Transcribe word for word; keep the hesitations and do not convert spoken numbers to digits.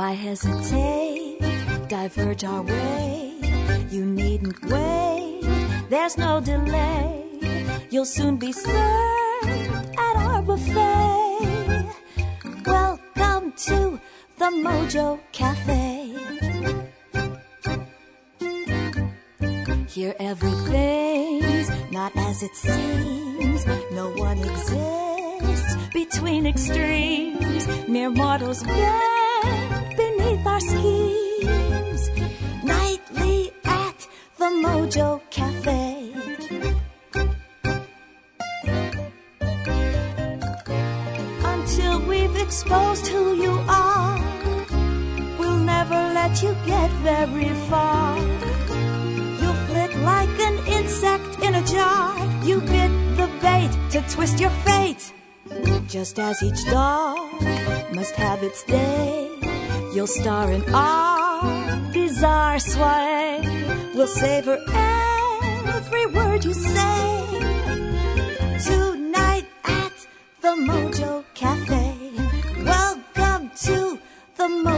Why hesitate? Diverge our way. You needn't wait. There's no delay. You'll soon be served at our buffet. Welcome to the Mojo Cafe. Here everything's not as it seems. No one exists between extremes. Mere mortals bend beneath our schemes. Nightly at the Mojo Cafe. Until we've exposed who you are, we'll never let you get very far. You'll flit like an insect in a jar. You bit the bait to twist your fate. Just as each dog must have its day, you'll star in our bizarre sway. We'll savor every word you say. Tonight at the Mojo Cafe. Welcome to the Mojo